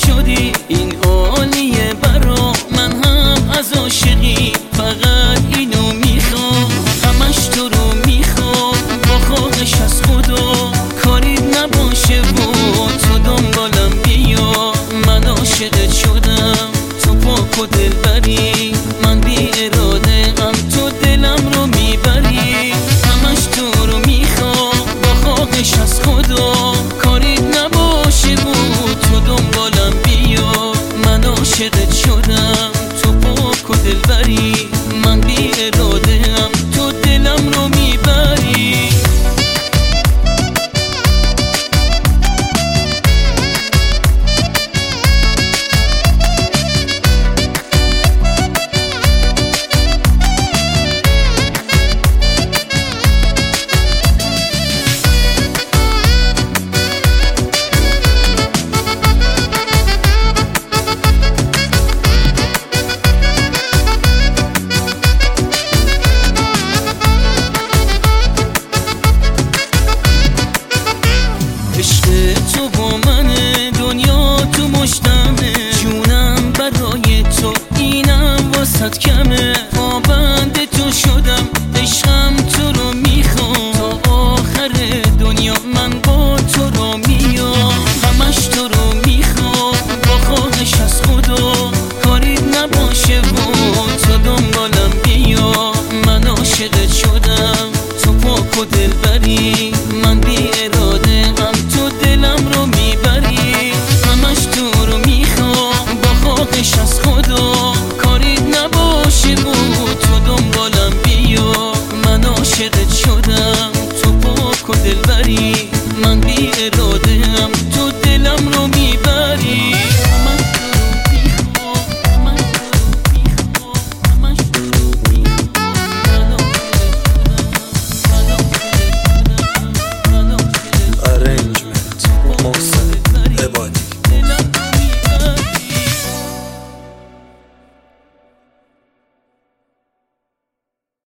شدی این عالیه برا من، هم از عاشقی فقط اینو میخوام، همش تو رو میخوام با خواهش از خدا کاری نباشه و تو دنبالم بیا. من عاشقت شدم تو پاک و دلبری، من بی اراده ام تو دلم رو میبری، همش تو رو میخوام با خواهش از خدا کاری نباشه و تو دنبالم بیا. من عاشقت شدم تو پاک و دلبری، من بی اراده ام تو دلم رو میبری. عشق تو با منه، دنیا تو مشتمه، جونم برای تو اینم واسط کمه.